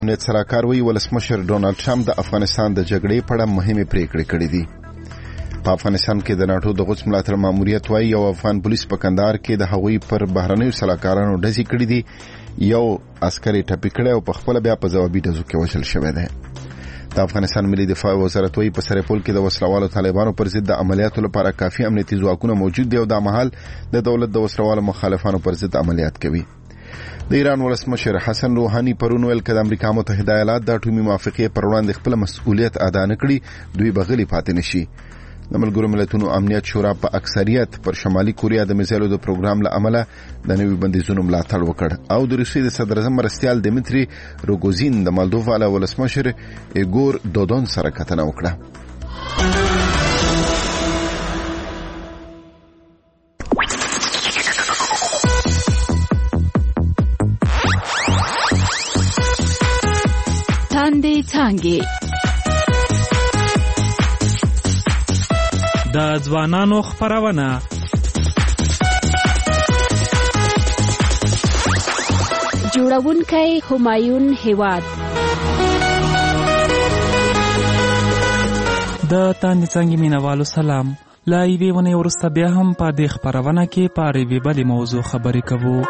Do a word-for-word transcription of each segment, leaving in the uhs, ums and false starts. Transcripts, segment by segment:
امنیت سلاکار وی ولسمشر ډونالد ټرمپ د افغانستان د جګړې په اړه مهمه پریکړه کړې دي. په افغانستان کې د ناتو د غوڅ ملاتړ ماموریت وايي یو افغان پولیس په کندهار کې د هغوی پر بهرنیو سلاکارانو ډزې کړې دي. یو عسکري ټپي کړی او په خپل بیا په ځوابي ډزو کې وژل شوی دی. د افغانستان ملي دفاع وزارت وايي په سرپل کې د وسلوالو طالبانو پر ضد د عملیاتو لپاره کافي امنیتي ځواکونه موجود دي او د مهال د دولت د وسلوالو مخالفانو پر ضد عملیات کوي. د ایران ولسمشر حسن روحاني پرون ویل چې د امریکا متحده ایالات د اټومي موافقې پر وړاندې خپل مسؤلیت ادا نه کړي دوی بغلی پاتې نشي. د ملګرو ملتونو امنیت شورا په اکثریت پر شمالي کوریا د میزایلو د پروګرام له امله د نوي بندیزونو ملاتړ وکړ او د روسیې د صدر اعظم مرستیال دیمتری روګوزین د مالدووا له ولسمشر ایګور دودون سره کتنه وکړه. څانګې د ځوانانو خپرونه جوړونکی همایون هیواد د تاندې څانګې مینوالو سلام. لا یوې ونې وروسته بیا هم په دې خپرونه کې په یوې بلې موضوع خبرې کوو.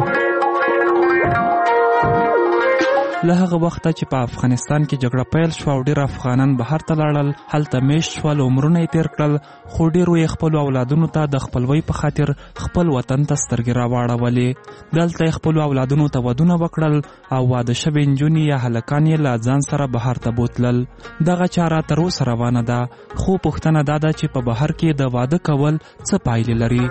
له هغه وخته چې په افغانستان کې جګړه پیل شو او ډېر افغانان بهر ته لاړل، هلته میشت شول، عمرونه یې تیر کړل، خو ډېرو یې خپلو اولادونو ته د خپلوۍ په خاطر خپل وطن ته سترګې راواړولې. دلته یې خپلو اولادونو ته ودونه وکړل او واده شوې نجونې یا هلکان یې له ځان سره بهر ته بوتلل. دغه چاره تر اوسه روانه ده، خو پوښتنه دا ده چې په بهر کې د واده کول څه پایلې لري.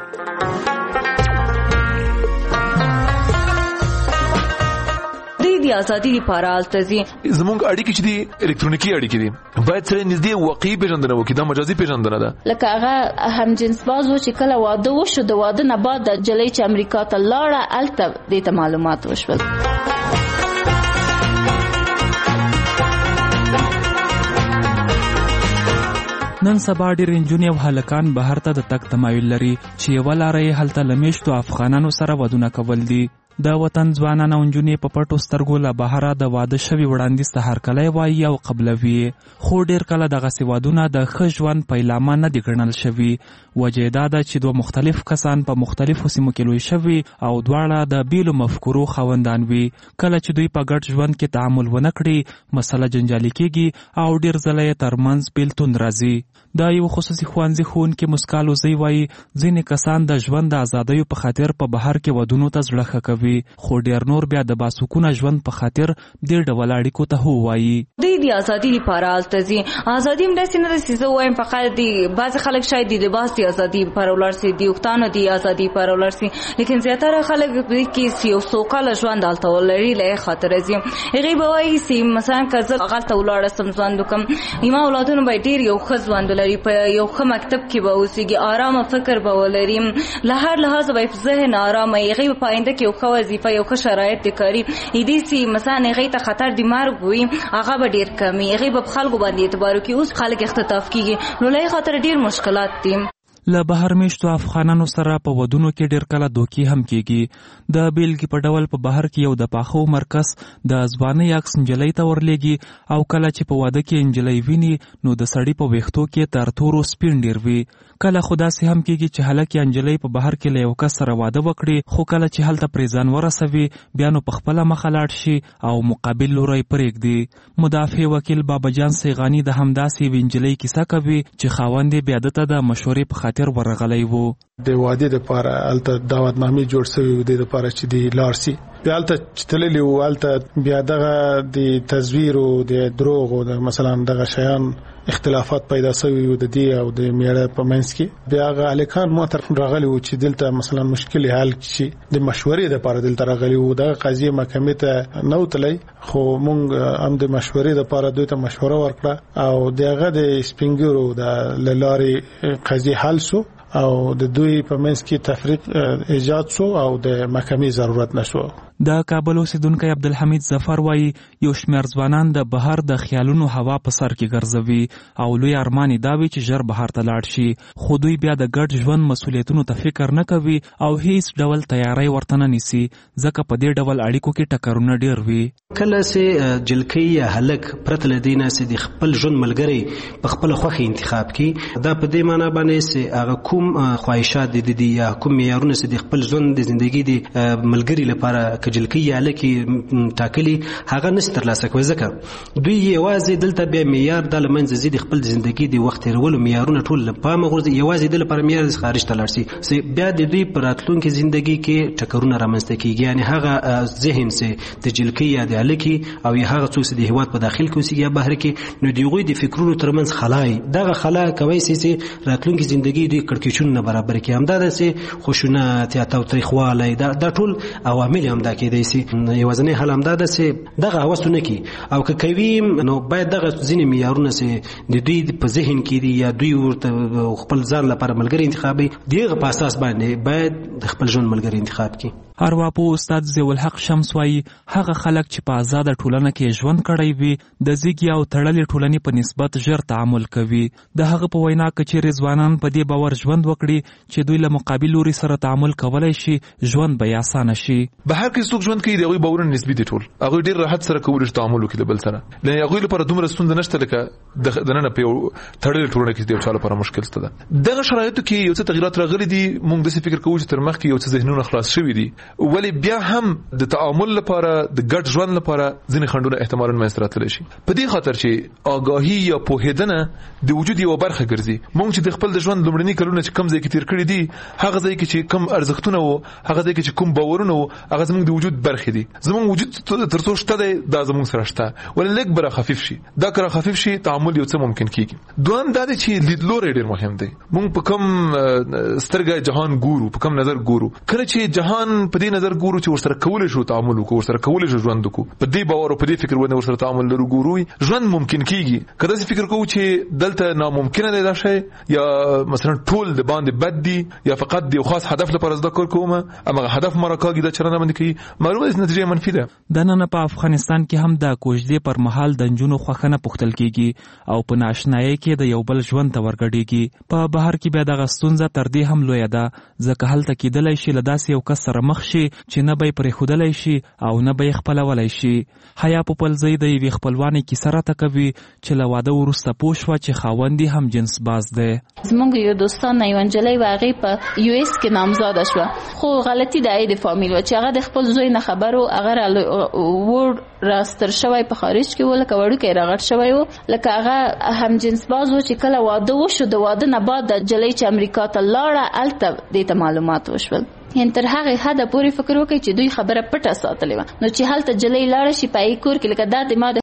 د ازادي لپاره التزي زمونږ اړیکې چې دي الکترونیکي اړیکې دي باید سره نږدې واقعي پیژندنه وکړي. دا مجازي پیژندنه ده. لکه هغه هم جنس باز و چې کله واده وشو د واده نه بعد د جلۍ چې امریکا ته لاړه الته دې ته معلومات وشول. نن سبا ډېر نجونې او هلکان بهر ته د تګ تمایل لري چې یوه لاره یې هلته له میشتو افغانانو سره ودونه کول دي. د وطن ځوانان او نجونې په پټو سترګو له بهره د واده شوي وړاندیز ته هرکلی وایي او قبلوي، خو ډېر کله دغسې وادونه د ښه ژوند پیلامه نه دي ګڼل شوي. وجه یې دا ده چې دوه مختلف کسان په مختلفو سیمو کې لوی شوي او دواړه د بیلو مفکورو خاوندان وي. کله چې دوی په ګډ ژوند کې تعامل ونه کړي، مسله جنجالي کېږي او ډېر ځله یې ترمنځ بیلتون راځي. دا یو خصوصي ښوونځي ښوونکي مسکا لوزی وایي ځینې کسان د ژوند د ازادیو په خاطر په بهر کې ودونو ته زړه ښه کوي، خو ډېر نور بیا د باسکونه ژوند په خاطر دې ډول اړیکو ته هو وایي. دوی د ازادي لپاره التزي ازادي هم داسې نه ده چې زه وایم فقط د بعضې خلک شاید د لباس د ازادي لپاره ولاړ سي، د وختانو د ازادي لپاره ولاړ سي، لیکن زیاتره خلک په کې یو سوکاله ژوند هلته ولري له خاطر ځي. هغوی به وایي چې مثلا که زه هغلته ولاړه سم ژوند وکړم، زما اولادونه به ډېر یو ښه ژوند ولري، په یو ښه مکتب کې به اوسېږي، آرامه فکر به ولري، له هر لحاظه به یې ذهن آرامه وي، هغوی به په آینده کې یو ښه وظیفه یو ښه شرایط د کاري دې سي مثلا هغوی ته خطر د مرګ وي هغه به ډېر کم وي، هغوی به په خلکو باندې اعتبار وکړي. اوس خلک اختطاف کېږي، نو له هغې خاطر ډېر مشکلات دي. له بهر میشتو افغانانو سره په ودونو کې ډېر کله دوکې هم کېږي. د بیلګې په ډول په بهر کې یو د پاخو مرکز د ځوانۍ عکس نجلۍ ته ورلیږي او کله چې په واده کې نجلۍ ویني نو د سړي په ویښتو کې تر تورو سپین ډېر وي. کله خو داسې هم کېږي چې هلک یا نجلۍ په بهر کې له یو کس سره واده وکړي، خو کله چې هلته پرې ځان ورسوي بیا نو په خپله مخه لاړ شي او مقابل لوری پرېږدي. مدافع وکیل بابا جان سیغانی د همداسې یوې نجلۍ کیسه کوي چې خاوند یې بیا دته د مشورې په خاطر ورغلی وو. د واده دپاره هلته دعوتنامې جوړ سوي وو د دپاره چې دی لاړ سي. بیا هلته چې تللي وو هلته بیا دغه د تزویر او د دروغ او د مثلا دغه شیان اختلافات پیدا شوي وو د دې او د میړه په منځ کې. بیا هغه هلکان ما ته راغلي وو چې دلته مثلا مشکل حل شي، د مشورې دپاره دلته راغلي وو. دغه قضیې محکمې ته نه وتلی، خو مونږ هم د مشورې دپاره دوی ته مشوره ورکړه او د هغه د سپین ږیرو د له لارې قضیې حل شو او د دوی په منځ کې تفریق ایجاد شو او د محکمې ضرورت نشو. د کابل اوسیدونکی عبدالحمید ظفر وایي یو شمېر ځوانان د بهر د خیالونو هوا په سر کې ګرځوي او لوی ارمان یې دا وي چې ژر بهر ته لاړ شي، خو دوی بیا د ګډ ژوند مسؤلیتونو ته فکر نه کوي او هیڅ ډول تیاری ورته نه نیسي، ځکه په دې ډول اړیکو کې ټکرونه ډیر وي. کله چې جلکی یا هلک پرته له دې نه چې د خپل ژوند ملګری په خپل خوښه انتخاب کړي، دا په دې معنی باندې چې هغه کوم خواهشات دي دي یا کوم معیارونه چې د خپل ژوند د ژوندۍ د ملګری لپاره کجلکی یا لکه ټاکلي هغه نشي ترلاسه کوي، ځکه دوی یوازې دلته بیا معیار د لمنځه زی د خپل ژوندۍ د وخت تیرولو معیارونه ټول په مغرض یوازې د لپاره معیار خارج ته لاړ شي، چې بیا د دوی پر راتلونکي ژوندۍ کې ټکرونه رامنځته کیږي. یعنی هغه ذهن چې د جلکی یا د الکی او یا هغه څوک چې د هیواد په داخل کې اوسېږي یا بهر کې، نو دوی د فکرونو ترمنځ خلای دغه خلا کوي چې راتلونکي ژوندۍ د کړکېچونو نه برابر کړي. همدا د خشونت یا تاوتریخوالی دا د ټول عوامل هم دا کېدای شي. یوازینی حل هم دا ده چې دغه هوسونه کی او که کوي نو باید دغه ځینې معیارونه چې د دوی په ذهن کې دي یا دوی ورته خپل ځان لپاره ملګری انتخابي دغه په اساس باندې باید د خپل ژوند ملګری انتخاب کړي. ارواپو استاد ضیاءالحق شمس وایي هغه خلک چې په آزاده ټولنه کې ژوند کړی وي د زیږې او تړلې ټولنې په نسبت ژر تعامل کوي. د هغه په وینا که چیرې ځوانان په دې باور ژوند وکړي چې دوی له مقابل لوري سره تعامل کولی شي، ژوند به یې اسانه شي. بهر کې څوک ژوند کوي د هغوی باورونه نسبي دي، ټول هغوی ډېر راحت سره کولی شي تعامل وکړي د بل سره، د هغوی لپاره دومره ستونزه نشته لکه دننه په یو تړلې ټولنه کې د یو چا لپاره مشکل شته. دغه شرایطو کې یو څه تغیرات راغلي دي، موږ داسې فکر کوو چې تر مخکې یو څه ذهنونه خلاص شوي دي، ولې بیا هم د تعامل لپاره د ګډ ژوند لپاره ځینې خنډونه احتمالاً منځته راتلی شي. په دې خاطر چې آگاهي یا پوهېدنه د وجود یوه برخه ګرځي. موږ چې د خپل د ژوند لومړني کلونه چې کوم ځای کې تیر کړي دي، هغه ځای کې چې کوم ارزښتونه وو، هغه ځای کې چې کوم باورونه وو، هغه زموږ د وجود برخې دي. زموږ وجود تر څو شته دی دا زموږ سره شته، ولې لږ به راخفیف شي. دا که راخفیف شي تعامل یو څه ممکن کېږي. دویم دا دی چې لیدلوری ډېر مهم دی. موږ په کوم سترګه جهان ګورو، په کوم نظر ګورو. کله چې جهان په دې نظر ګورو چې ورسره کولی شو تعامل وکړو، ورسره کولی شو ژوند وکړو، په دې باور او په دې فکر باندې ورسره تعامل لرو ګورو، ژوند ممکن کېږي. که داسې فکر کوو چې دلته ناممکنه دی دا شی یا مثلا ټول د باندې بد دي یا فقط د یو خاص هدف لپاره زده کار کوم، هماغه هدف ما راکاږي دا چرنه باندې کوي، معلومه ده نتیجه منفي ده. د نن په افغانستان کې هم د کوژدې پر مهال د نجونو خوښه نه پوښتل کېږي او په ناشنایۍ کې د یو بل ژوند ته ورګډېږي. په بهر کې بیا دغه ستونزه تر دې هم لویه ده، ځکه هلته کېدلی شي له داسې یو کس سره مخ شي چې نه به یې پرېښودلی شي او نه به یې خپلولی شي. حیا پوپلزی د یوې خپلوانې کیسه راته کوي چې له واده وروسته پوه شوه چې خاوند یې هم جنس باز دی. زموږ یو دوستان یو نجلۍ وه، هغې په یو اس کې نامزاده شوه، خو غلطي د هغې د فامیل وه چې هغه د خپل زوی نه خبر و، هغه را وړ راستر شوی په خارج کې و، لکه وړوکی راغټ شوی و، لکه هغه هم جنس باز و. چې کله واده وشو، د واده نه بعد د نجلۍ چې امریکا ته لاړه، هلته دې ته معلومات وشول. یعنې تر هغې حده پورې فکر وکړئ چې دوی خبره پټه ساتلې وه. نو چې هلته نجلۍ لاړه شي په هغې کور کې، لکه دا د ما د